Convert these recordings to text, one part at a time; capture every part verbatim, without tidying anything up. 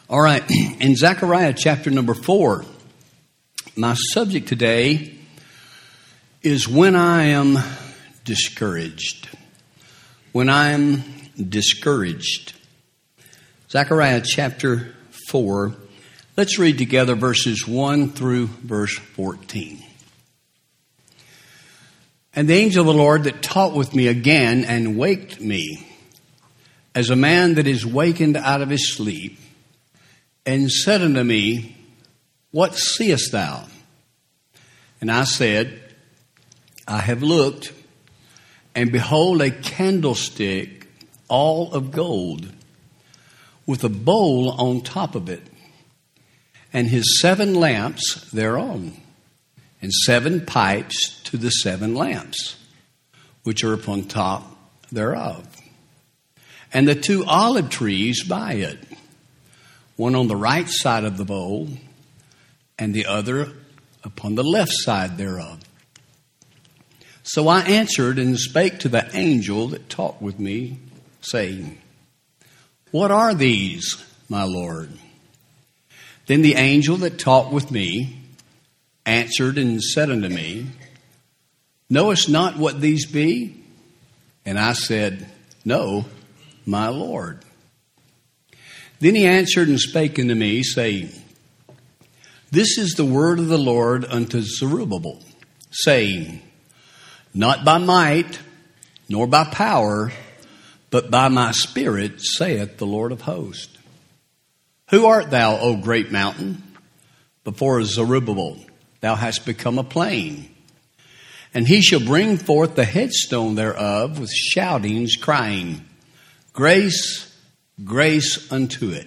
All right, in Zechariah chapter number four, my subject today is when I am discouraged. When I am discouraged. Zechariah chapter four, let's read together verses one through verse fourteen. And the angel of the Lord that talked with me again and waked me, as a man that is wakened out of his sleep, and said unto me, What seest thou? And I said, I have looked, and behold a candlestick all of gold, with a bowl on top of it, and his seven lamps thereon, and seven pipes to the seven lamps, which are upon top thereof, and the two olive trees by it, one on the right side of the bowl, and the other upon the left side thereof. So I answered and spake to the angel that talked with me, saying, What are these, my Lord? Then the angel that talked with me answered and said unto me, Knowest not what these be? And I said, No, my Lord. Then he answered and spake unto me, saying, This is the word of the Lord unto Zerubbabel, saying, Not by might, nor by power, but by my spirit, saith the Lord of hosts. Who art thou, O great mountain? Before Zerubbabel thou hast become a plain. And he shall bring forth the headstone thereof with shoutings, crying, Grace, grace unto it.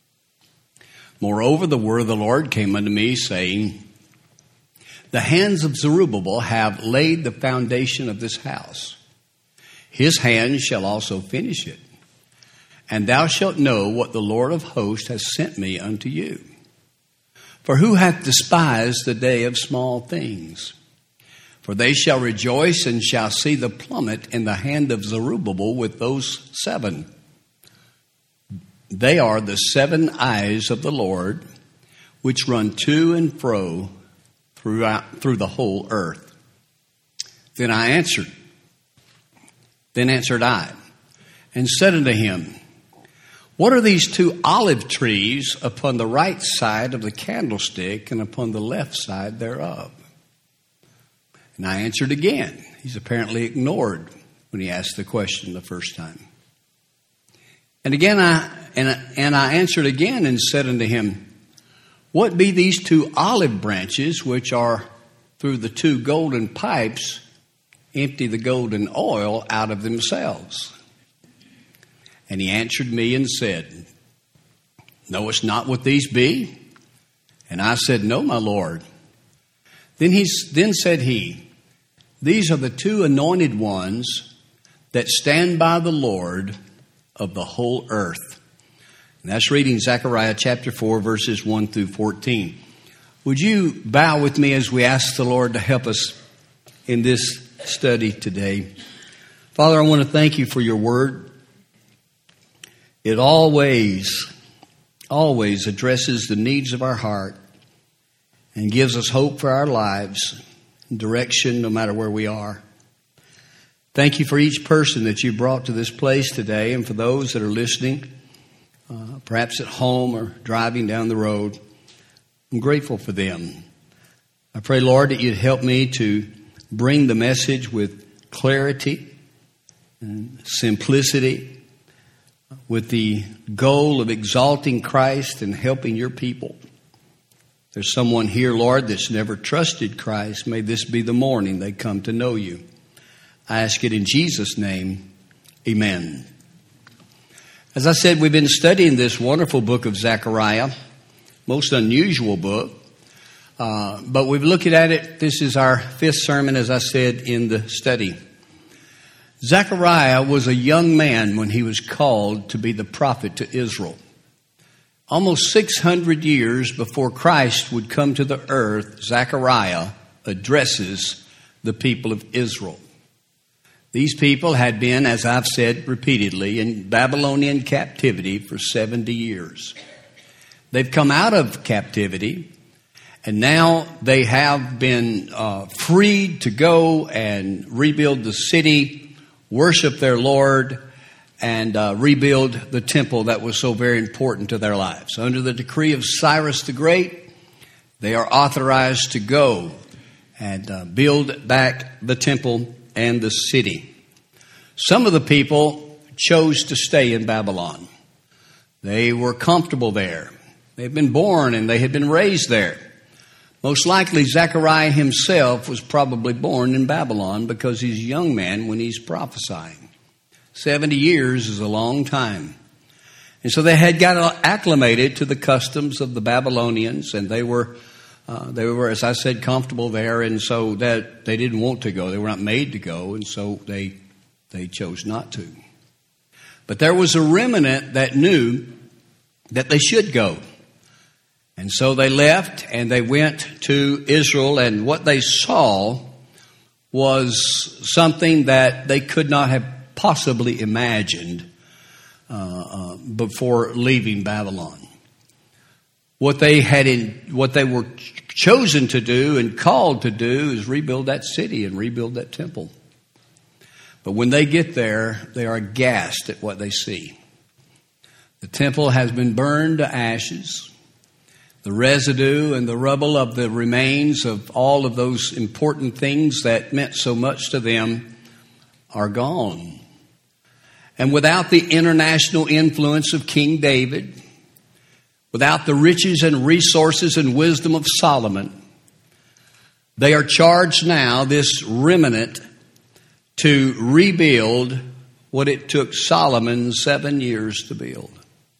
Moreover, the word of the Lord came unto me, saying, The hands of Zerubbabel have laid the foundation of this house. His hand shall also finish it. And thou shalt know what the Lord of hosts has sent me unto you. For who hath despised the day of small things? For they shall rejoice and shall see the plummet in the hand of Zerubbabel with those seven. They are the seven eyes of the Lord, which run to and fro throughout through the whole earth. Then I answered, then answered I, and said unto him, What are these two olive trees upon the right side of the candlestick and upon the left side thereof? And I answered again. He's apparently ignored when he asked the question the first time. And again I and, and I answered again and said unto him, What be these two olive branches which are through the two golden pipes empty the golden oil out of themselves? And he answered me and said, Knowest not what these be? And I said, No, my Lord. Then he then said he, These are the two anointed ones that stand by the Lord of the whole earth. And that's reading Zechariah chapter four, verses one through fourteen. Would you bow with me as we ask the Lord to help us in this study today? Father, I want to thank you for your word. It always, always addresses the needs of our heart and gives us hope for our lives, direction no matter where we are. Thank you for each person that you brought to this place today, and for those that are listening, uh, perhaps at home or driving down the road. I'm grateful for them. I pray, Lord, that you'd help me to bring the message with clarity and simplicity, with the goal of exalting Christ and helping your people. If there's someone here, Lord, that's never trusted Christ, may this be the morning they come to know you. I ask it in Jesus' name, amen. As I said, we've been studying this wonderful book of Zechariah, most unusual book, uh, but we've looked at it. This is our fifth sermon, as I said, in the study. Zechariah was a young man when he was called to be the prophet to Israel. Almost six hundred years before Christ would come to the earth, Zechariah addresses the people of Israel. These people had been, as I've said repeatedly, in Babylonian captivity for seventy years. They've come out of captivity, and now they have been uh, freed to go and rebuild the city, worship their Lord, and uh, rebuild the temple that was so very important to their lives. Under the decree of Cyrus the Great, they are authorized to go and uh, build back the temple and the city. Some of the people chose to stay in Babylon. They were comfortable there. They'd been born and they had been raised there. Most likely Zechariah himself was probably born in Babylon because he's a young man when he's prophesying. Seventy years is a long time. And so they had got acclimated to the customs of the Babylonians, and they were, uh, they were, as I said, comfortable there, and so that they didn't want to go. They were not made to go, and so they they chose not to. But there was a remnant that knew that they should go. And so they left and they went to Israel, and what they saw was something that they could not have possibly imagined uh, uh, before leaving Babylon. What they had in, what they were chosen to do and called to do is rebuild that city and rebuild that temple. But when they get there, they are aghast at what they see. The temple has been burned to ashes. The residue and the rubble of the remains of all of those important things that meant so much to them are gone. And without the international influence of King David, without the riches and resources and wisdom of Solomon, they are charged now, this remnant, to rebuild what it took Solomon seven years to build.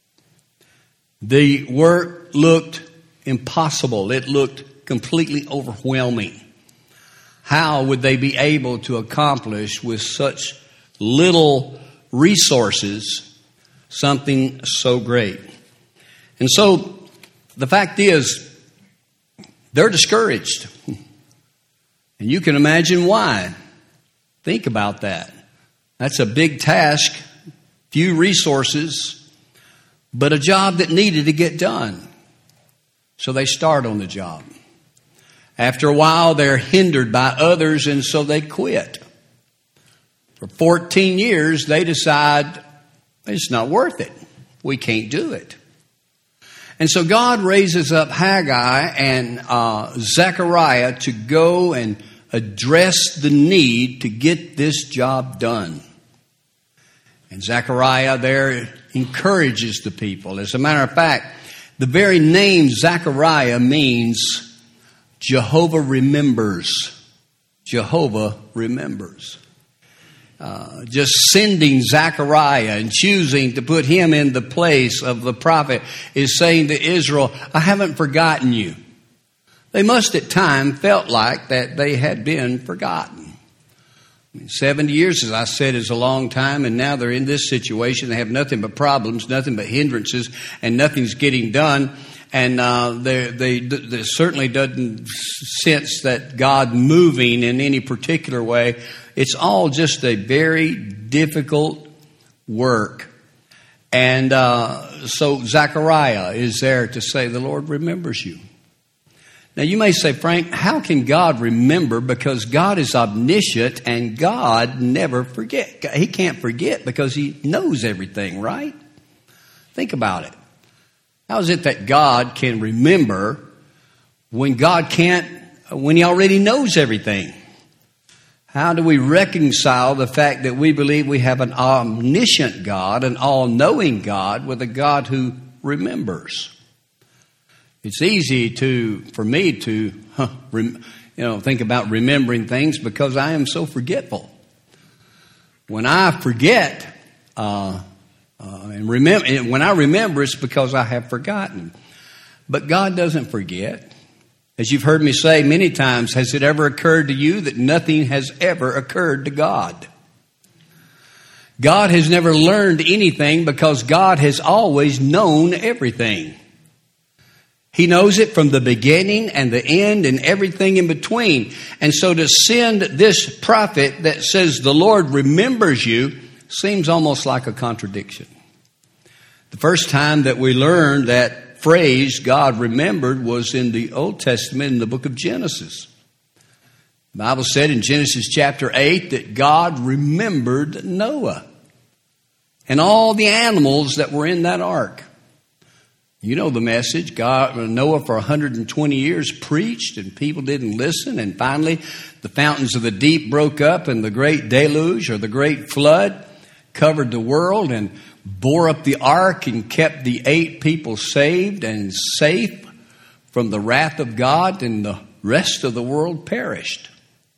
The work looked impossible. It looked completely overwhelming. How would they be able to accomplish with such little resources something so great? And so the fact is, they're discouraged. And you can imagine why. Think about that. That's a big task, few resources, but a job that needed to get done. So they start on the job. After a while, they're hindered by others, and so they quit. For fourteen years, they decide it's not worth it. We can't do it. And so God raises up Haggai and uh, Zechariah to go and address the need to get this job done. And Zechariah there encourages the people. As a matter of fact, the very name Zechariah means Jehovah remembers. Jehovah remembers. Uh, just sending Zechariah and choosing to put him in the place of the prophet is saying to Israel, I haven't forgotten you. They must at times felt like that they had been forgotten. I mean, seventy years, as I said, is a long time, and now they're in this situation. They have nothing but problems, nothing but hindrances, and nothing's getting done. And uh, they, they, they certainly doesn't sense that God moving in any particular way. It's all just a very difficult work. And uh, so Zechariah is there to say, the Lord remembers you. Now you may say, Frank, how can God remember? Because God is omniscient and God never forget. He can't forget because he knows everything, right? Think about it. How is it that God can remember when God can't, when he already knows everything? How do we reconcile the fact that we believe we have an omniscient God, an all-knowing God, with a God who remembers? It's easy to, for me to, huh, rem, you know, think about remembering things because I am so forgetful. When I forget, uh, Uh, and remember, when I remember, it's because I have forgotten. But God doesn't forget. As you've heard me say many times, has it ever occurred to you that nothing has ever occurred to God? God has never learned anything because God has always known everything. He knows it from the beginning and the end and everything in between. And so to send this prophet that says the Lord remembers you seems almost like a contradiction. The first time that we learned that phrase God remembered was in the Old Testament in the book of Genesis. The Bible said in Genesis chapter eight that God remembered Noah and all the animals that were in that ark. You know the message. God, Noah for one hundred twenty years preached and people didn't listen. And finally, the fountains of the deep broke up and the great deluge or the great flood covered the world and bore up the ark and kept the eight people saved and safe from the wrath of God, and the rest of the world perished.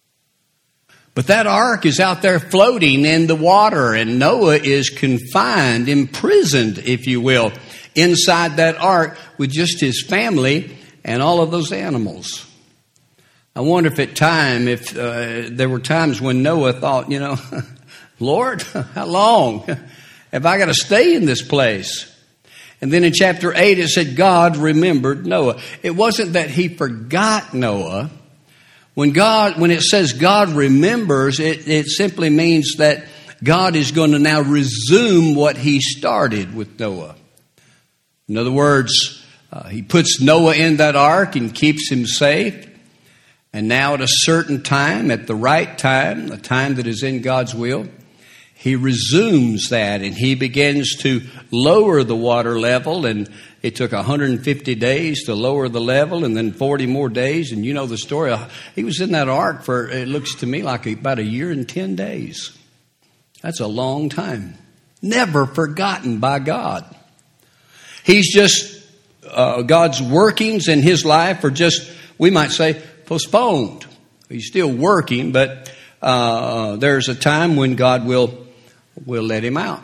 But that ark is out there floating in the water, and Noah is confined, imprisoned, if you will, inside that ark with just his family and all of those animals. I wonder if at time, if uh, there were times when Noah thought, you know, Lord, how long have I got to stay in this place? And then in chapter eight, it said God remembered Noah. It wasn't that he forgot Noah. When God, when it says God remembers, it, it simply means that God is going to now resume what he started with Noah. In other words, uh, he puts Noah in that ark and keeps him safe. And now at a certain time, at the right time, the time that is in God's will, he resumes that and he begins to lower the water level. And it took one hundred fifty days to lower the level, and then forty more days. And you know the story. He was in that ark for, it looks to me like about a year and ten days. That's a long time. Never forgotten by God. He's just, uh, God's workings in his life are just, we might say, postponed. He's still working, but uh, there's a time when God will will let him out.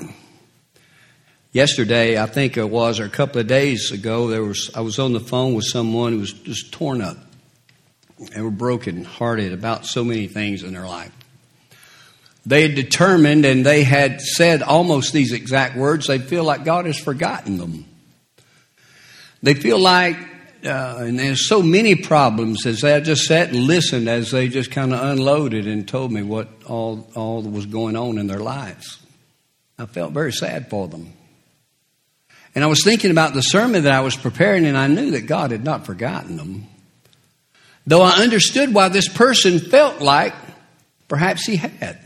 Yesterday, I think it was, or a couple of days ago, there was I was on the phone with someone who was just torn up. They were broken-hearted about so many things in their life. They had determined, and they had said almost these exact words, they feel like God has forgotten them. They feel like, uh, and there's so many problems, as I just sat and listened as they just kind of unloaded and told me what all, all that was going on in their lives. I felt very sad for them. And I was thinking about the sermon that I was preparing, and I knew that God had not forgotten them. Though I understood why this person felt like perhaps he had.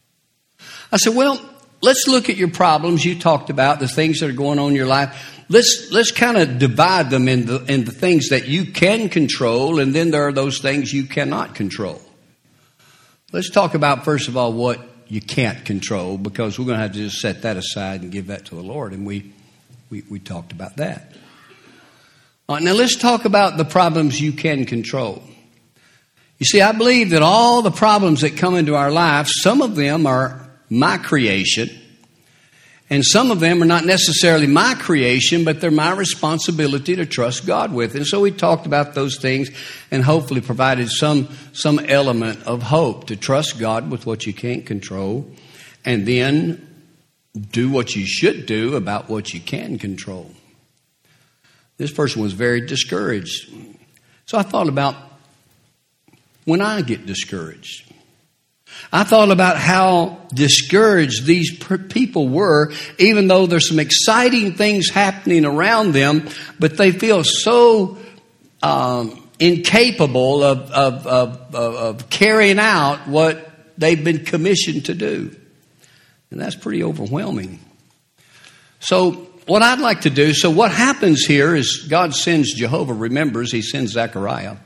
I said, well, let's look at your problems you talked about, the things that are going on in your life. Let's let's kind of divide them into, into things that you can control, and then there are those things you cannot control. Let's talk about, first of all, what you can't control, because we're going to have to just set that aside and give that to the Lord, and we we, we talked about that. All right, now let's talk about the problems you can control. You see, I believe that all the problems that come into our life, some of them are my creation, and some of them are not necessarily my creation, but they're my responsibility to trust God with. And so we talked about those things and hopefully provided some, some element of hope to trust God with what you can't control, and then do what you should do about what you can control. This person was very discouraged. So I thought about when I get discouraged. I thought about how discouraged these people were, even though there's some exciting things happening around them, but they feel so um, incapable of, of, of, of carrying out what they've been commissioned to do. And that's pretty overwhelming. So what I'd like to do, so what happens here is God sends Jehovah remembers, he sends Zechariah.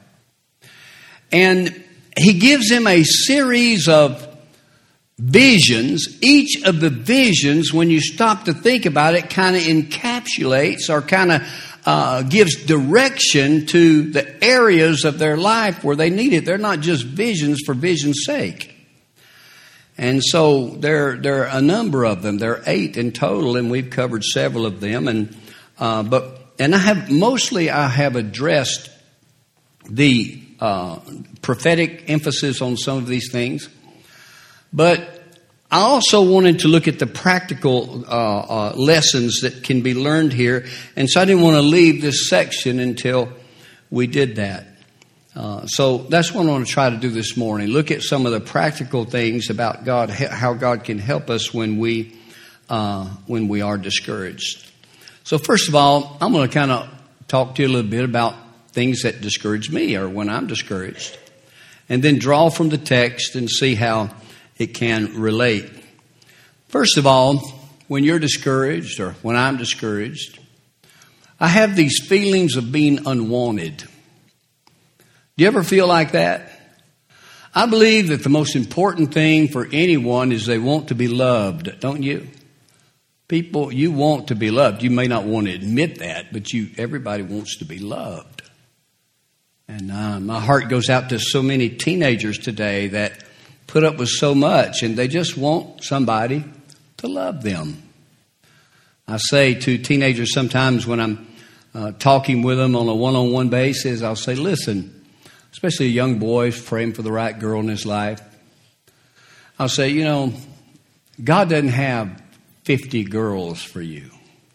And he gives him a series of visions. Each of the visions, when you stop to think about it, kind of encapsulates or kind of uh, gives direction to the areas of their life where they need it. They're not just visions for vision's sake. And so there, there are a number of them. There are eight in total, and we've covered several of them. And uh, but and I have mostly I have addressed the Uh, prophetic emphasis on some of these things. But I also wanted to look at the practical uh, uh, lessons that can be learned here. And so I didn't want to leave this section until we did that. Uh, so that's what I want to try to do this morning. Look at some of the practical things about God, how God can help us when we, uh, when we are discouraged. So first of all, I'm going to kind of talk to you a little bit about things that discourage me or when I'm discouraged. And then draw from the text and see how it can relate. First of all, when you're discouraged or when I'm discouraged, I have these feelings of being unwanted. Do you ever feel like that? I believe that the most important thing for anyone is they want to be loved, don't you? People, you want to be loved. You may not want to admit that, but you, everybody wants to be loved. And uh, my heart goes out to so many teenagers today that put up with so much, and they just want somebody to love them. I say to teenagers sometimes when I'm uh, talking with them on a one-on-one basis, I'll say, listen, especially a young boy praying for the right girl in his life. I'll say, you know, God doesn't have fifty girls for you.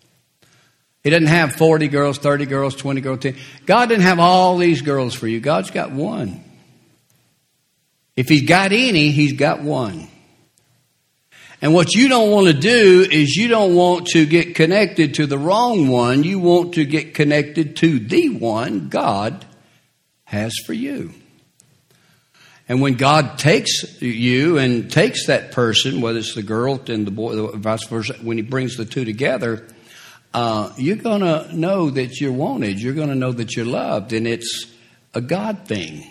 He doesn't have forty girls, thirty girls, twenty girls, ten. God didn't have all these girls for you. God's got one. If he's got any, he's got one. And what you don't want to do is you don't want to get connected to the wrong one. You want to get connected to the one God has for you. And when God takes you and takes that person, whether it's the girl and the boy, vice versa, when he brings the two together, uh, you're going to know that you're wanted. You're going to know that you're loved. And it's a God thing.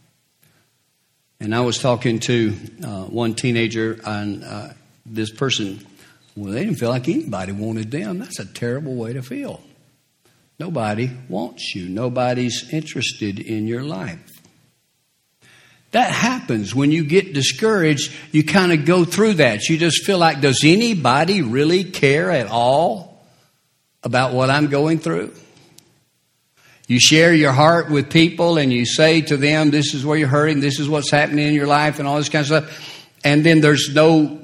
And I was talking to uh, one teenager, and uh, this person, well, they didn't feel like anybody wanted them. That's a terrible way to feel. Nobody wants you. Nobody's interested in your life. That happens when you get discouraged. You kind of go through that. You just feel like, does anybody really care at all about what I'm going through? You share your heart with people and you say to them, this is where you're hurting, this is what's happening in your life and all this kind of stuff. And then there's no,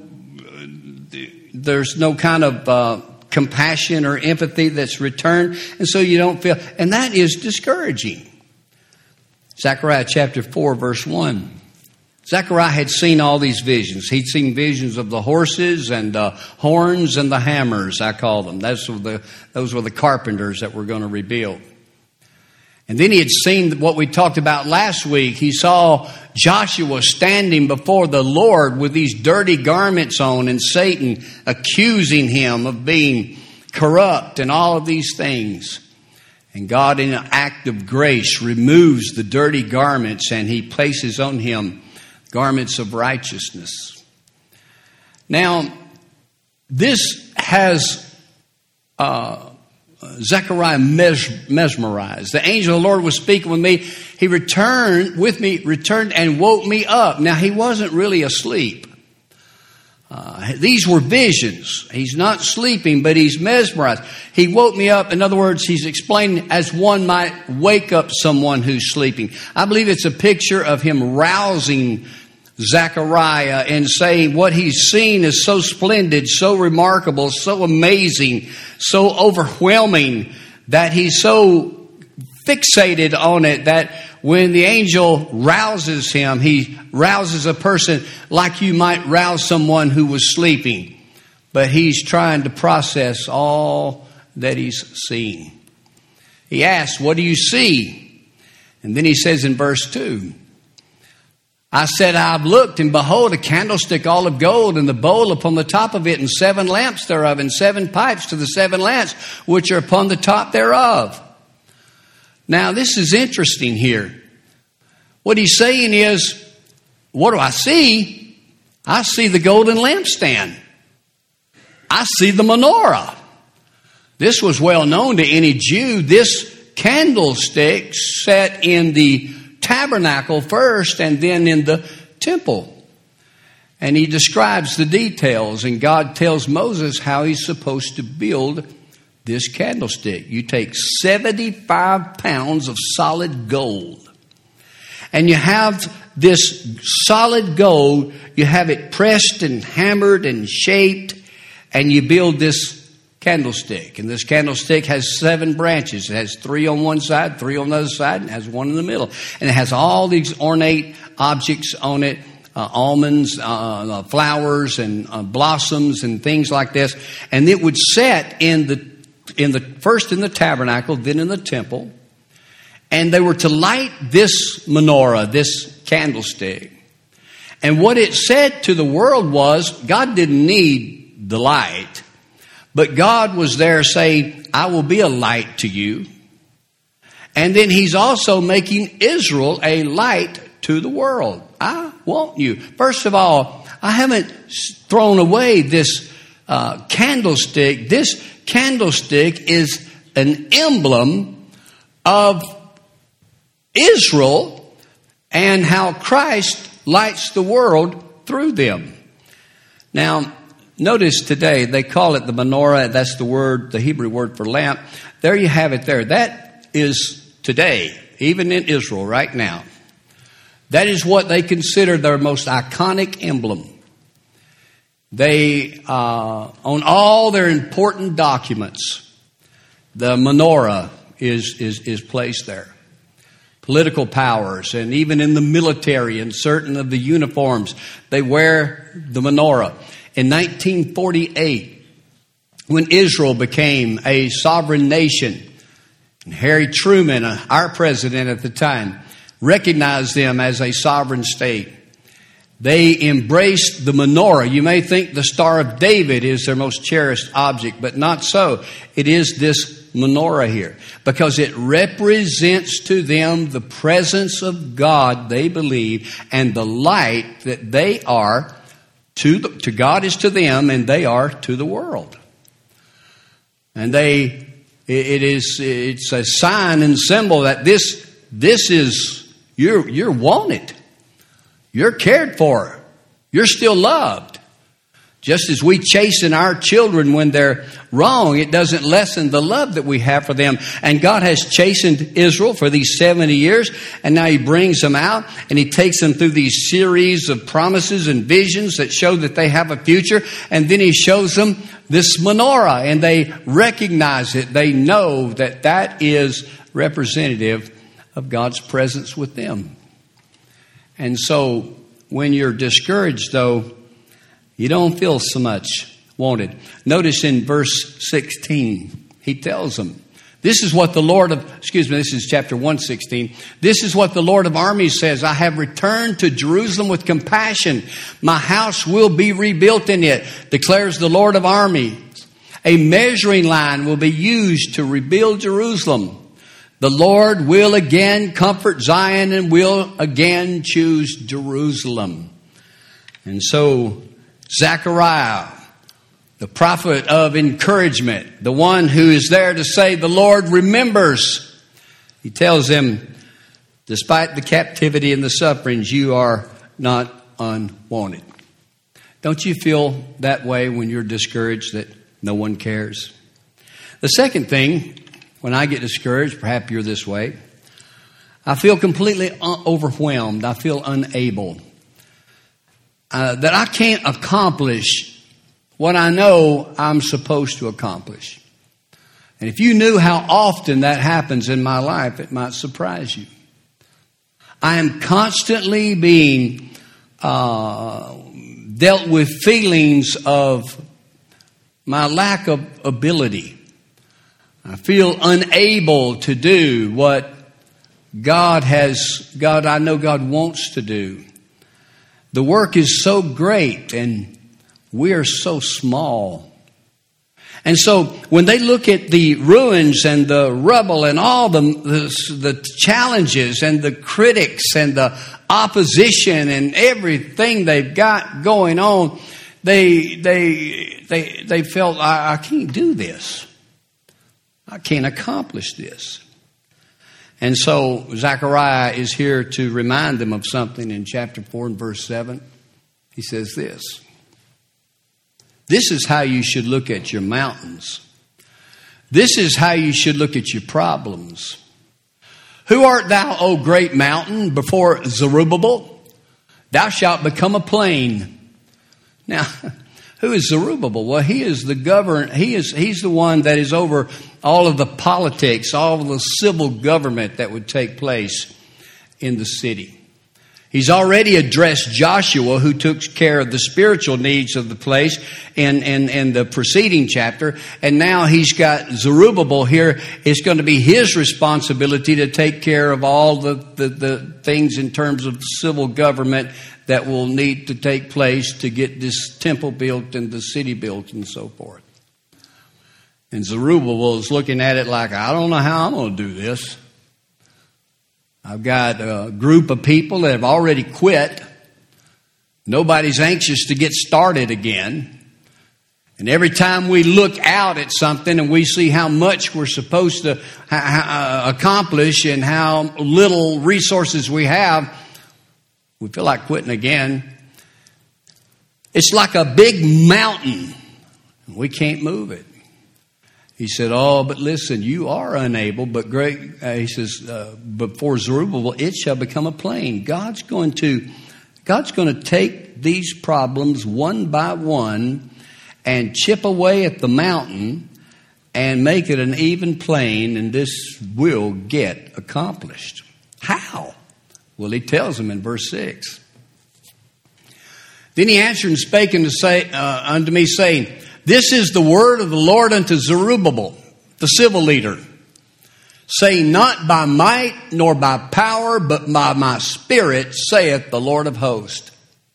there's no kind of uh, compassion or empathy that's returned. And so you don't feel, and that is discouraging. Zechariah chapter four, verse one. Zechariah had seen all these visions. He'd seen visions of the horses and the horns and the hammers, I call them. Those were the, those were the carpenters that were going to rebuild. And then he had seen what we talked about last week. He saw Joshua standing before the Lord with these dirty garments on and Satan accusing him of being corrupt and all of these things. And God, in an act of grace, removes the dirty garments and he places on him garments of righteousness. Now, this has uh, Zechariah mes- mesmerized. The angel of the Lord was speaking with me. He returned with me, returned and woke me up. Now, he wasn't really asleep. Uh, these were visions. He's not sleeping, but he's mesmerized. He woke me up. In other words, he's explaining as one might wake up someone who's sleeping. I believe it's a picture of him rousing Zechariah and saying what he's seen is so splendid, so remarkable, so amazing, so overwhelming that he's so fixated on it that when the angel rouses him, he rouses a person like you might rouse someone who was sleeping. But he's trying to process all that he's seen. He asks, what do you see? And then he says in verse two, I said, I've looked, and behold, a candlestick all of gold, and the bowl upon the top of it, and seven lamps thereof, and seven pipes to the seven lamps, which are upon the top thereof. Now, this is interesting here. What he's saying is, what do I see? I see the golden lampstand. I see the menorah. This was well known to any Jew. This candlestick set in the tabernacle first and then in the temple. And he describes the details, and God tells Moses how he's supposed to build this candlestick. You take seventy-five pounds of solid gold, and you have this solid gold, you have it pressed and hammered and shaped, and you build this candlestick. And this candlestick has seven branches. It has three on one side, three on the other side, and has one in the middle. And it has all these ornate objects on it, uh, almonds, uh, flowers, and uh, blossoms, and things like this. And it would set in the in the first in the tabernacle, then in the temple. And they were to light this menorah, this candlestick. And what it said to the world was, God didn't need the light, but God was there saying, I will be a light to you. And then he's also making Israel a light to the world. I want you. First of all, I haven't thrown away this uh, candlestick. This candlestick is an emblem of Israel and how Christ lights the world through them. Now, notice today they call it the menorah. That's the word, the Hebrew word for lamp. There you have it there. That is today, even in Israel right now. That is what they consider their most iconic emblem. They, uh, on all their important documents, the menorah is, is, is placed there. Political powers, and even in the military and certain of the uniforms, they wear the menorah. In nineteen forty-eight, when Israel became a sovereign nation, Harry Truman, our president at the time, recognized them as a sovereign state. They embraced the menorah. You may think the Star of David is their most cherished object, but not so. It is this menorah here, because it represents to them the presence of God, they believe, and the light that they are to the, to God is to them, and they are to the world. And they, it is, it's a sign and symbol that this, this is, you're, you're wanted. You're cared for. You're still loved. Just as we chasten our children when they're wrong, it doesn't lessen the love that we have for them. And God has chastened Israel for these seventy years, and now he brings them out, and he takes them through these series of promises and visions that show that they have a future. And then he shows them this menorah, and they recognize it. They know that that is representative of God's presence with them. And so when you're discouraged, though, you don't feel so much wanted. Notice in verse sixteen, he tells them, this is what the Lord of, excuse me, this is chapter one sixteen. This is what the Lord of armies says. I have returned to Jerusalem with compassion. My house will be rebuilt in it, declares the Lord of armies. A measuring line will be used to rebuild Jerusalem. The Lord will again comfort Zion and will again choose Jerusalem. And so Zechariah, the prophet of encouragement, the one who is there to say, the Lord remembers. He tells them, despite the captivity and the sufferings, you are not unwanted. Don't you feel that way when you're discouraged, that no one cares? The second thing, when I get discouraged, perhaps you're this way, I feel completely un- overwhelmed. I feel unable. Uh, that I can't accomplish what I know I'm supposed to accomplish. And if you knew how often that happens in my life, it might surprise you. I am constantly being uh, dealt with feelings of my lack of ability. I feel unable to do what God has, God, I know God wants to do. The work is so great and we are so small. And so when they look at the ruins and the rubble and all the, the, the challenges and the critics and the opposition and everything they've got going on, they, they, they, they felt, I, I can't do this. I can't accomplish this. And so Zechariah is here to remind them of something in chapter four and verse seven. He says this. This is how you should look at your mountains. This is how you should look at your problems. Who art thou, O great mountain, before Zerubbabel? Thou shalt become a plain. Now, who is Zerubbabel? Well, he is the governor. He is, he's the one that is over all of the politics, all of the civil government that would take place in the city. He's already addressed Joshua, who took care of the spiritual needs of the place in, in, in the preceding chapter. And now he's got Zerubbabel here. It's going to be his responsibility to take care of all the, the, the things in terms of civil government that will need to take place to get this temple built and the city built and so forth. And Zerubbabel is looking at it like, I don't know how I'm going to do this. I've got a group of people that have already quit. Nobody's anxious to get started again. And every time we look out at something and we see how much we're supposed to ha- accomplish and how little resources we have, we feel like quitting again. It's like a big mountain. We can't move it. He said, oh, but listen, you are unable, but great, uh, he says, uh, but for Zerubbabel, it shall become a plain. God's going to, God's going to take these problems one by one and chip away at the mountain and make it an even plain, and this will get accomplished. How? Well, he tells them in verse six. Then he answered and spake unto, say, uh, unto me, saying, this is the word of the Lord unto Zerubbabel, the civil leader, saying, not by might nor by power, but by my spirit, saith the Lord of hosts.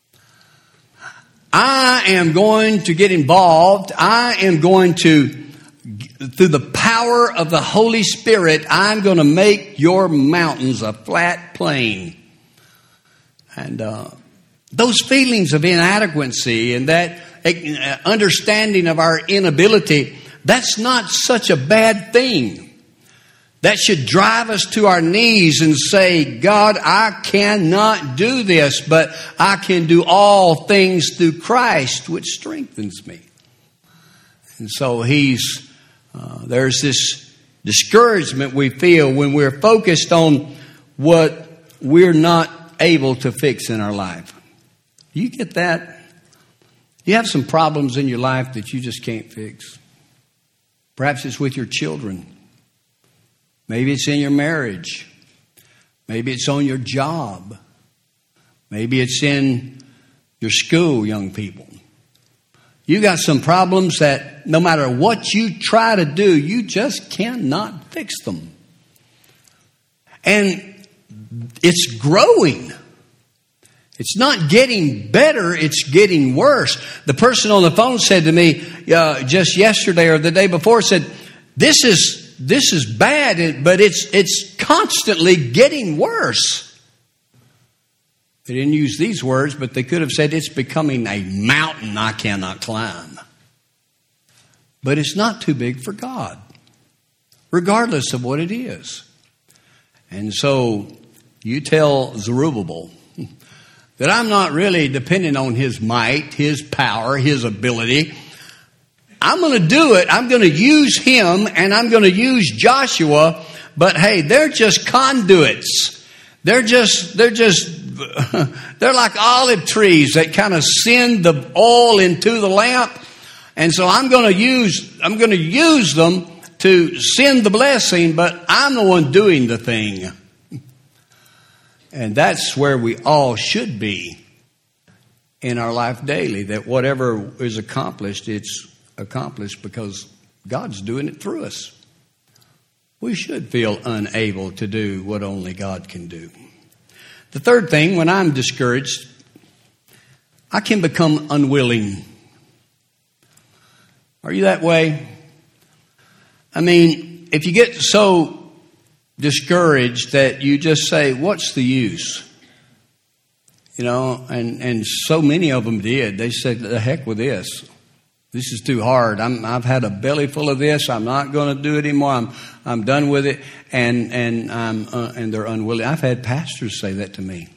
I am going to get involved. I am going to, through the power of the Holy Spirit, I'm going to make your mountains a flat plain. And uh, those feelings of inadequacy and that understanding of our inability, that's not such a bad thing. That should drive us to our knees and say, God, I cannot do this, but I can do all things through Christ, which strengthens me. And so he's, uh, there's this discouragement we feel when we're focused on what we're not able to fix in our life. You get that? You have some problems in your life that you just can't fix. Perhaps it's with your children. Maybe it's in your marriage. Maybe it's on your job. Maybe it's in your school, young people. You got some problems that no matter what you try to do, you just cannot fix them. And it's growing. It's not getting better, it's getting worse. The person on the phone said to me uh, just yesterday or the day before, said, this is this is bad, but it's it's constantly getting worse. They didn't use these words, but they could have said it's becoming a mountain I cannot climb. But it's not too big for God, regardless of what it is. And so you tell Zerubbabel that I'm not really depending on his might, his power, his ability. I'm going to do it. I'm going to use him and I'm going to use Joshua. But hey, they're just conduits. They're just, they're just, they're like olive trees that kind of send the oil into the lamp. And so I'm going to use, I'm going to use them to send the blessing, but I'm the one doing the thing. And that's where we all should be in our life daily, that whatever is accomplished, it's accomplished because God's doing it through us. We should feel unable to do what only God can do. The third thing, when I'm discouraged, I can become unwilling. Are you that way? I mean, if you get so discouraged that you just say, what's the use? You know, and, and so many of them did. They said, the heck with this. This is too hard. I'm, I've had a belly full of this. I'm not going to do it anymore. I'm, I'm done with it. And, and, I'm, uh, and they're unwilling. I've had pastors say that to me.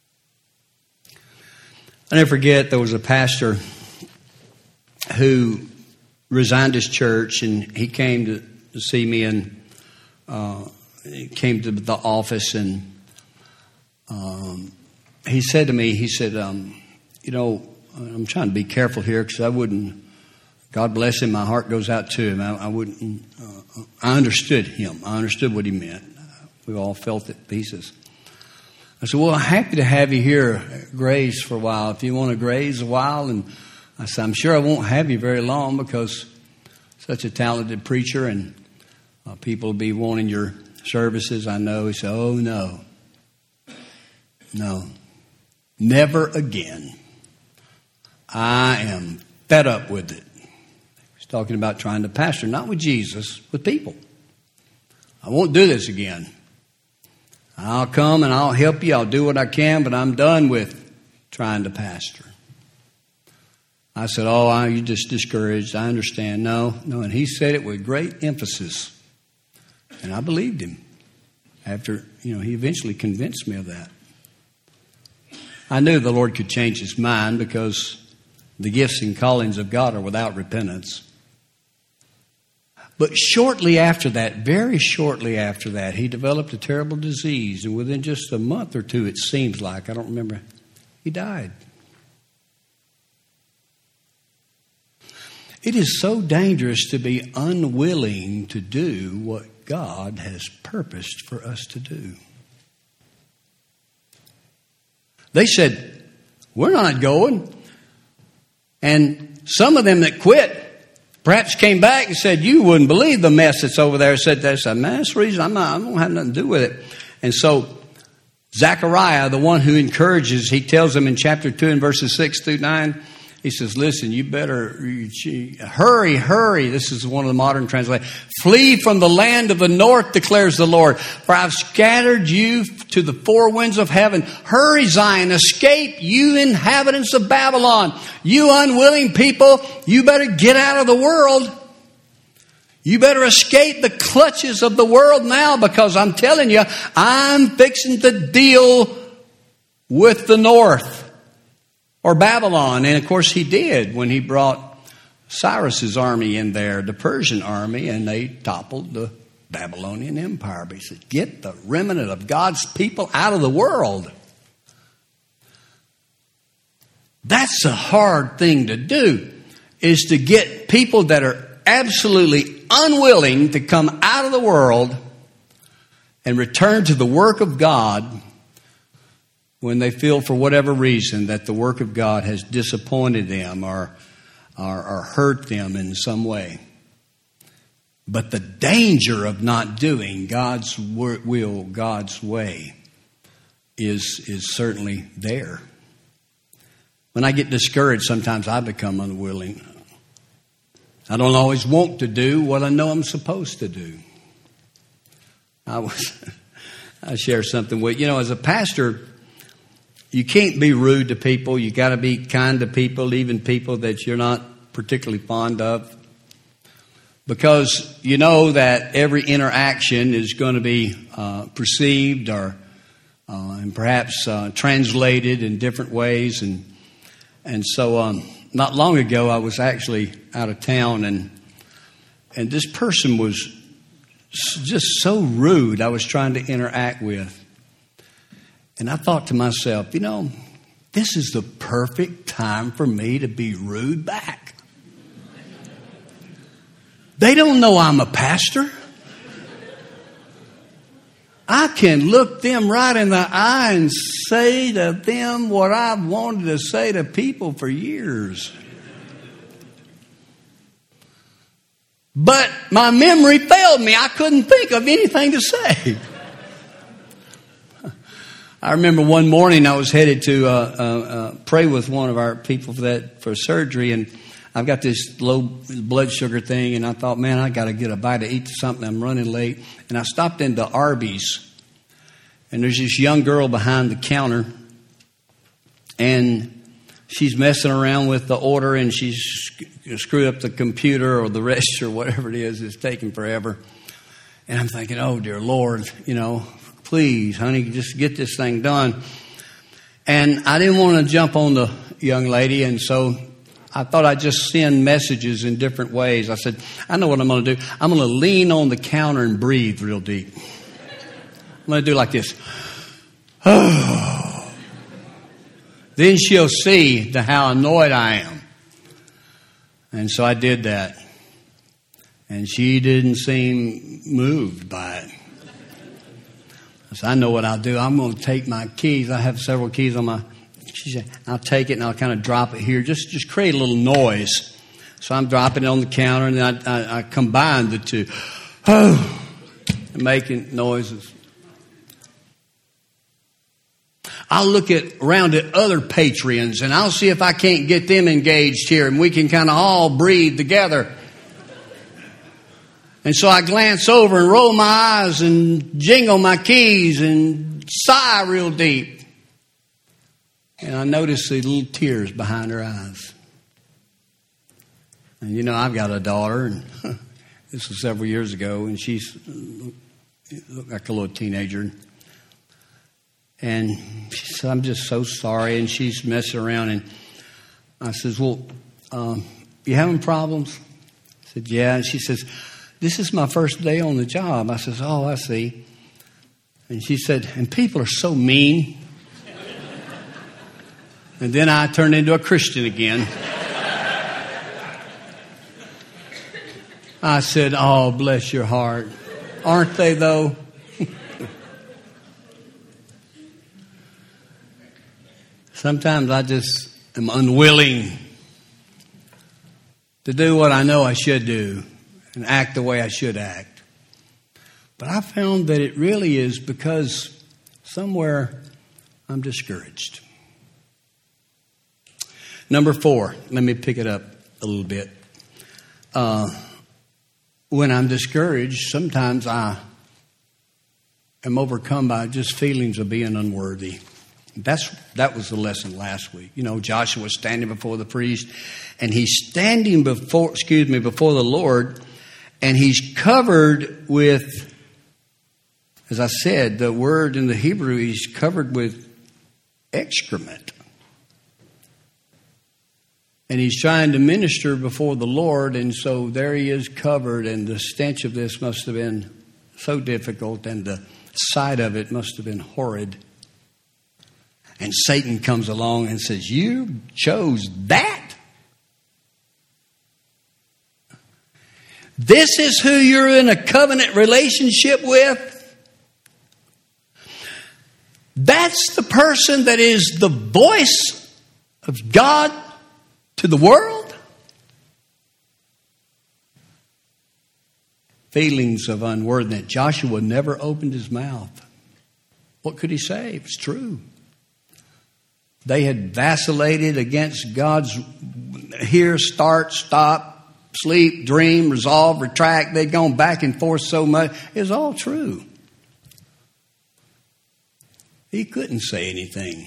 I never forget, there was a pastor who resigned his church, and he came to, to see me, and uh, he came to the office, and um, he said to me, he said, um, you know, I'm trying to be careful here because I wouldn't, God bless him, my heart goes out to him. I, I wouldn't, uh, I understood him. I understood what he meant. We all felt it pieces. I said, well, I'm happy to have you here, Grace, for a while. If you want to graze a while. And I said, I'm sure I won't have you very long because such a talented preacher and uh, people will be wanting your services, I know. He said, oh, no. No. Never again. I am fed up with it. He's talking about trying to pastor, not with Jesus, with people. I won't do this again. I'll come and I'll help you. I'll do what I can, but I'm done with trying to pastor. I said, oh, you're just discouraged. I understand. No, no. And he said it with great emphasis. And I believed him after, you know, he eventually convinced me of that. I knew the Lord could change his mind because the gifts and callings of God are without repentance. But shortly after that, very shortly after that, he developed a terrible disease. And within just a month or two, it seems like, I don't remember, he died. It is so dangerous to be unwilling to do what God has purposed for us to do. They said, we're not going. And some of them that quit perhaps came back and said, you wouldn't believe the mess that's over there. Said that. I said, man, that's the reason I'm not, I don't have nothing to do with it. And so Zechariah, the one who encourages, he tells them in chapter two and verses six through nine, he says, listen, you better hurry, hurry. This is one of the modern translations. Flee from the land of the north, declares the Lord. For I've scattered you to the four winds of heaven. Hurry, Zion, escape, you inhabitants of Babylon. You unwilling people, you better get out of the world. You better escape the clutches of the world now, because I'm telling you, I'm fixing to deal with the north. Or Babylon. And of course he did when he brought Cyrus's army in there, the Persian army, and they toppled the Babylonian Empire. But he said, get the remnant of God's people out of the world. That's a hard thing to do, is to get people that are absolutely unwilling to come out of the world and return to the work of God when they feel for whatever reason that the work of God has disappointed them or, or, or hurt them in some way. But the danger of not doing God's will, God's way, is, is certainly there. When I get discouraged, sometimes I become unwilling. I don't always want to do what I know I'm supposed to do. I was, I share something with you know, as a pastor. You can't be rude to people. You got to be kind to people, even people that you're not particularly fond of, because you know that every interaction is going to be uh, perceived or uh, and perhaps uh, translated in different ways. And and so um, not long ago, I was actually out of town, and and this person was just so rude. I was trying to interact with. And I thought to myself, you know, this is the perfect time for me to be rude back. They don't know I'm a pastor. I can look them right in the eye and say to them what I've wanted to say to people for years. But my memory failed me. I couldn't think of anything to say. I remember one morning I was headed to uh, uh, uh, pray with one of our people for that for surgery, and I've got this low blood sugar thing, and I thought, man, I got to get a bite to eat something. I'm running late, and I stopped into Arby's, and there's this young girl behind the counter, and she's messing around with the order, and she's screwed up the computer or the register, whatever it is. It's taking forever, and I'm thinking, oh dear Lord, you know. Please, honey, just get this thing done. And I didn't want to jump on the young lady, and so I thought I'd just send messages in different ways. I said, I know what I'm going to do. I'm going to lean on the counter and breathe real deep. I'm going to do like this. Oh. Then she'll see the, how annoyed I am. And so I did that. And she didn't seem moved by it. I said, I know what I'll do. I'm going to take my keys. I have several keys on my, she said, I'll take it and I'll kind of drop it here. Just, just create a little noise. So I'm dropping it on the counter and I, I, I combine the two. Oh, making noises. I'll look at around at other patrons and I'll see if I can't get them engaged here and we can kind of all breathe together. And so I glance over and roll my eyes and jingle my keys and sigh real deep. And I notice the little tears behind her eyes. And you know, I've got a daughter, and this was several years ago, and she's looked like a little teenager. And she said, I'm just so sorry. And she's messing around. And I says, well, um, you having problems? I said, yeah. And she says, this is my first day on the job. I says, oh, I see. And she said, and people are so mean. And then I turned into a Christian again. I said, oh, bless your heart. Aren't they, though? Sometimes I just am unwilling to do what I know I should do and act the way I should act. But I found that it really is because somewhere I'm discouraged. Number four, let me pick it up a little bit. Uh, when I'm discouraged, sometimes I am overcome by just feelings of being unworthy. That's that was the lesson last week. You know, Joshua was standing before the priest, and he's standing before, excuse me, before the Lord, and he's covered with, as I said, the word in the Hebrew, he's covered with excrement. And he's trying to minister before the Lord, and so there he is covered, and the stench of this must have been so difficult, and the sight of it must have been horrid. And Satan comes along and says, you chose that? This is who you're in a covenant relationship with? That's the person that is the voice of God to the world? Feelings of unworthiness. Joshua never opened his mouth. What could he say? It's true. They had vacillated against God's here, start, stop, sleep, dream, resolve, retract. They'd gone back and forth so much. It was all true. He couldn't say anything.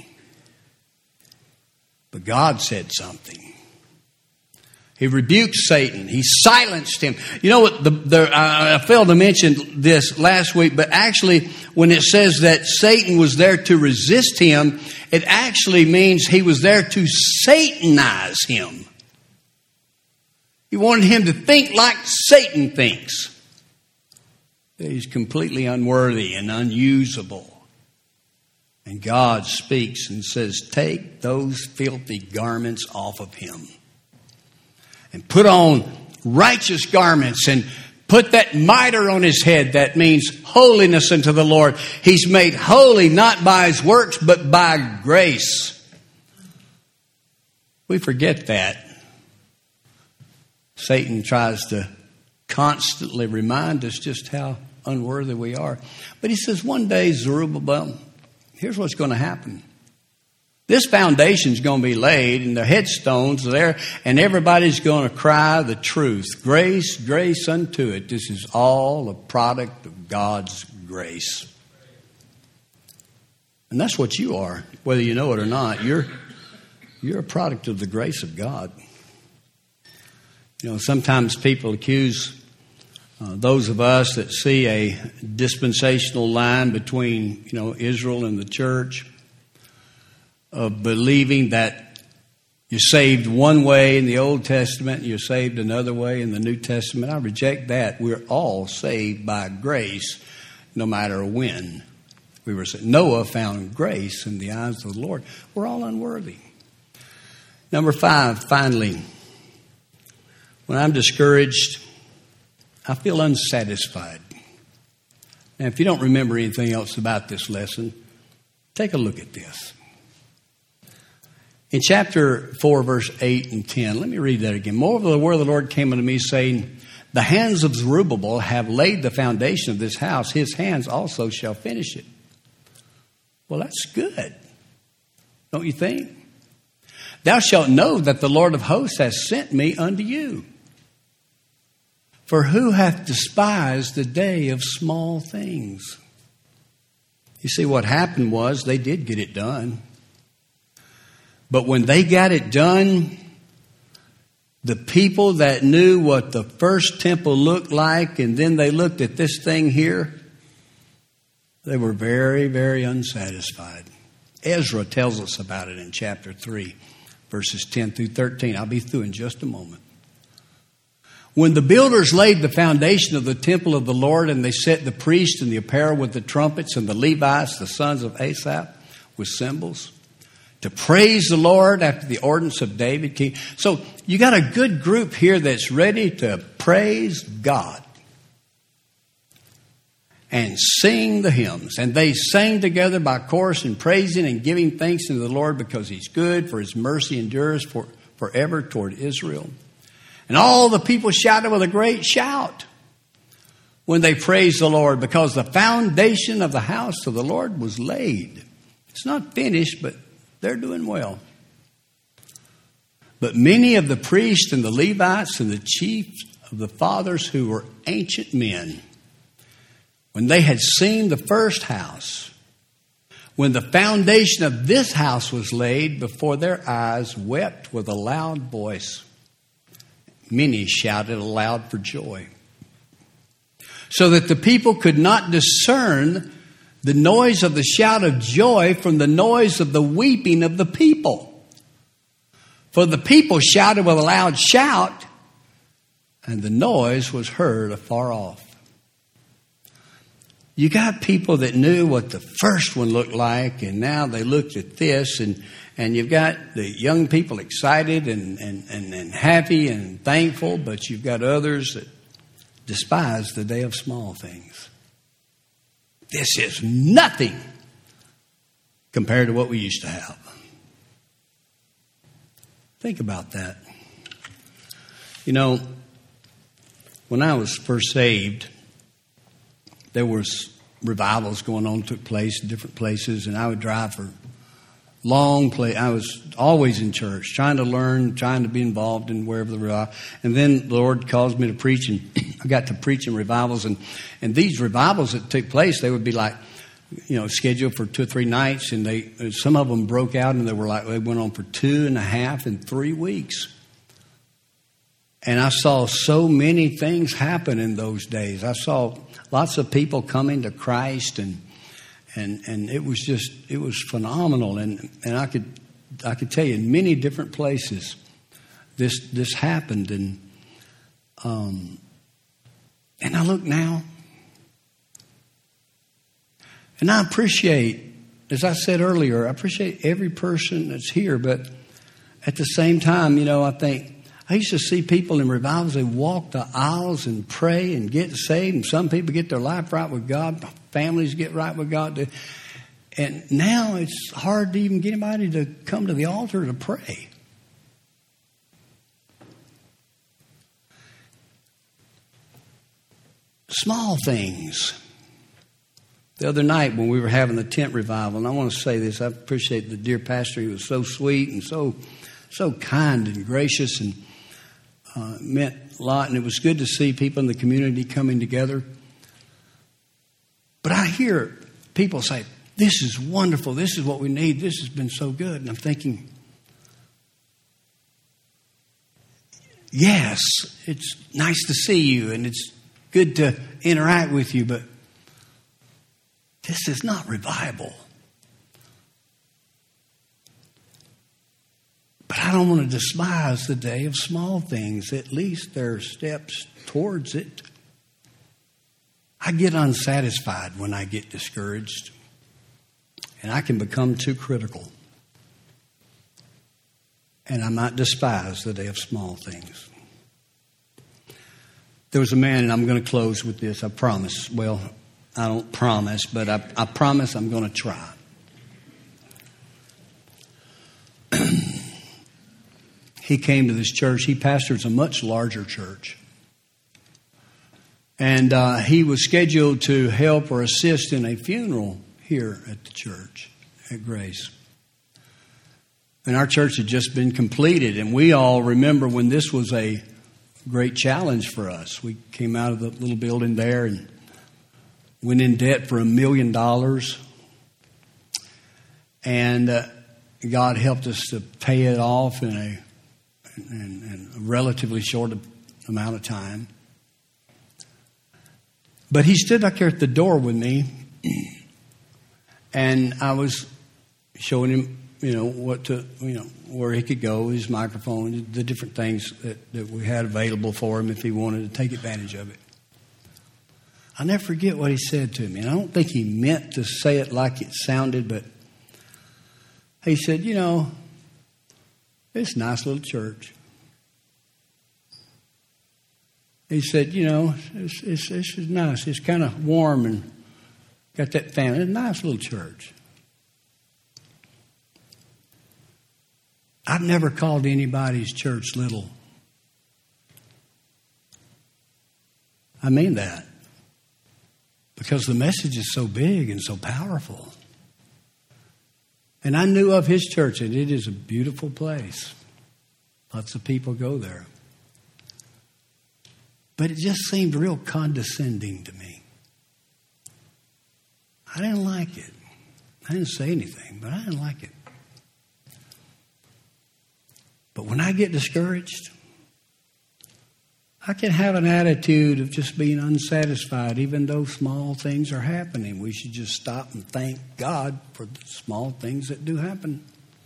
But God said something. He rebuked Satan. He silenced him. You know what? The, the, I failed to mention this last week, but actually when it says that Satan was there to resist him, it actually means he was there to Satanize him. He wanted him to think like Satan thinks. That he's completely unworthy and unusable. And God speaks and says, take those filthy garments off of him. And put on righteous garments and put that mitre on his head. That means holiness unto the Lord. He's made holy not by his works, but by grace. We forget that. Satan tries to constantly remind us just how unworthy we are. But he says, one day, Zerubbabel, here's what's going to happen. This foundation's going to be laid, and the headstones there, and everybody's going to cry the truth. Grace, grace unto it. This is all a product of God's grace. And that's what you are, whether you know it or not. You're, you're a product of the grace of God. You know, sometimes people accuse uh, those of us that see a dispensational line between, you know, Israel and the church, of believing that you're saved one way in the Old Testament and you're saved another way in the New Testament. I reject that. We're all saved by grace, no matter when we were saved. Noah found grace in the eyes of the Lord. We're all unworthy. Number five, finally, when I'm discouraged, I feel unsatisfied. Now, if you don't remember anything else about this lesson, take a look at this. In chapter four, verse eight and ten, let me read that again. Moreover, the word of the Lord came unto me, saying, the hands of Zerubbabel have laid the foundation of this house. His hands also shall finish it. Well, that's good. Don't you think? Thou shalt know that the Lord of hosts has sent me unto you. For who hath despised the day of small things? You see, what happened was they did get it done. But when they got it done, the people that knew what the first temple looked like, and then they looked at this thing here, they were very, very unsatisfied. Ezra tells us about it in chapter three, verses ten through thirteen. I'll be through in just a moment. When the builders laid the foundation of the temple of the Lord, and they set the priests and the apparel with the trumpets, and the Levites, the sons of Asaph, with cymbals, to praise the Lord after the ordinance of David king. So you got a good group here that's ready to praise God and sing the hymns. And they sang together by chorus and praising and giving thanks unto the Lord because he's good, for his mercy endures for, forever toward Israel. And all the people shouted with a great shout when they praised the Lord, because the foundation of the house of the Lord was laid. It's not finished, but they're doing well. But many of the priests and the Levites and the chiefs of the fathers, who were ancient men, when they had seen the first house, when the foundation of this house was laid before their eyes, wept with a loud voice. Many shouted aloud for joy, so that the people could not discern the noise of the shout of joy from the noise of the weeping of the people. For the people shouted with a loud shout, and the noise was heard afar off. You got people that knew what the first one looked like, and now they looked at this, and, and you've got the young people excited and, and, and, and happy and thankful, but you've got others that despise the day of small things. This is nothing compared to what we used to have. Think about that. You know, when I was first saved, there was revivals going on, took place in different places, and I would drive for long play. I was always in church, trying to learn, trying to be involved in wherever the revival. And then the Lord caused me to preach, and I got to preach in revivals. And, and these revivals that took place, they would be like, you know, scheduled for two or three nights, and they some of them broke out, and they were like they went on for two and a half and three weeks. And I saw so many things happen in those days. I saw lots of people coming to Christ, and and and it was just it was phenomenal. And and I could I could tell you in many different places this this happened. And um and I look now, and I appreciate, as I said earlier, I appreciate every person that's here. But at the same time, you know, I think, I used to see people in revivals, they walk the aisles and pray and get saved, and some people get their life right with God, families get right with God. And now it's hard to even get anybody to come to the altar to pray. Small things. The other night when we were having the tent revival, and I want to say this, I appreciate the dear pastor. He was so sweet and so so kind and gracious, and uh, meant a lot. And it was good to see people in the community coming together. But I hear people say, "This is wonderful. This is what we need. This has been so good." And I'm thinking, yes, it's nice to see you, and it's good to interact with you, but this is not revival. But I don't want to despise the day of small things. At least there are steps towards it. I get unsatisfied when I get discouraged, and I can become too critical. And I might despise the day of small things. There was a man, and I'm going to close with this, I promise. Well, I don't promise, but I, I promise I'm going to try. He came to this church. He pastors a much larger church. And uh, he was scheduled to help or assist in a funeral here at the church at Grace. And our church had just been completed. And we all remember when this was a great challenge for us. We came out of the little building there and went in debt for a million dollars. And uh, God helped us to pay it off in a, in, in a relatively short amount of time. But he stood back there at the door with me, and I was showing him, you know, what to, you know, where he could go, his microphone, the different things that, that we had available for him if he wanted to take advantage of it. I'll never forget what he said to me. And I don't think he meant to say it like it sounded, but he said, you know, it's a nice little church. He said, you know, it's, it's, it's nice. It's kind of warm and got that family. It's a nice little church. I've never called anybody's church little. I mean that. Because the message is so big and so powerful. And I knew of his church, and it is a beautiful place. Lots of people go there. But it just seemed real condescending to me. I didn't like it. I didn't say anything, but I didn't like it. But when I get discouraged, I can have an attitude of just being unsatisfied, even though small things are happening. We should just stop and thank God for the small things that do happen.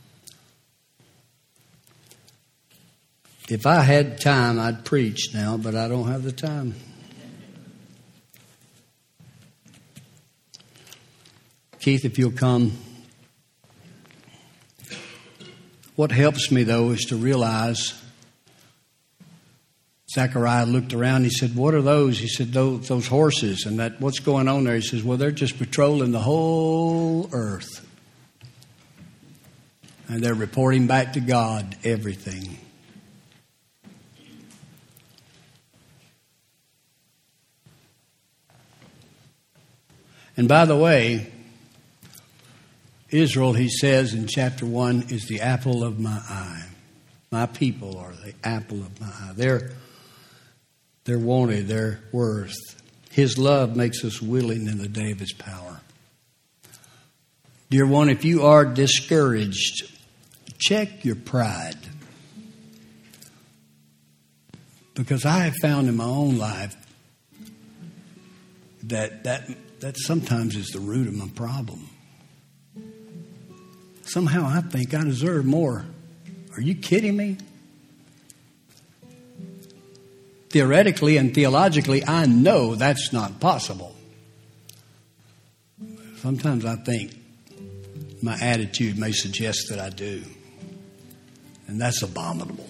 If I had time, I'd preach now, but I don't have the time. Keith, if you'll come. What helps me, though, is to realize Zechariah looked around. He said, what are those? He said, those, those horses. And that what's going on there? He says, well, they're just patrolling the whole earth. And they're reporting back to God everything. And by the way, Israel, he says in chapter one, is the apple of my eye. My people are the apple of my eye. They're, they're wanted, they're worth. His love makes us willing in the day of his power. Dear one, if you are discouraged, check your pride. Because I have found in my own life that that, that sometimes is the root of my problem. Somehow I think I deserve more. Are you kidding me? Theoretically and theologically, I know that's not possible. Sometimes I think my attitude may suggest that I do. And that's abominable.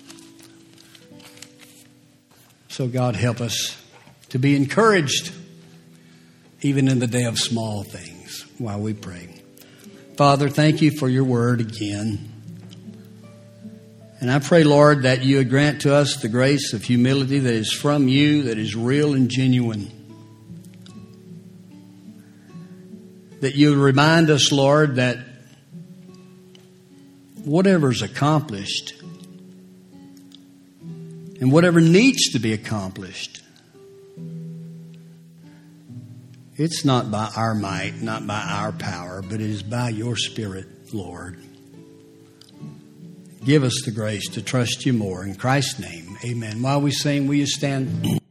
So God help us to be encouraged even in the day of small things while we pray. Father, thank you for your word again. And I pray, Lord, that you would grant to us the grace of humility that is from you, that is real and genuine. That you would remind us, Lord, that whatever's accomplished and whatever needs to be accomplished, it's not by our might, not by our power, but it is by your Spirit, Lord. Give us the grace to trust you more. In Christ's name, amen. While we sing, will you stand?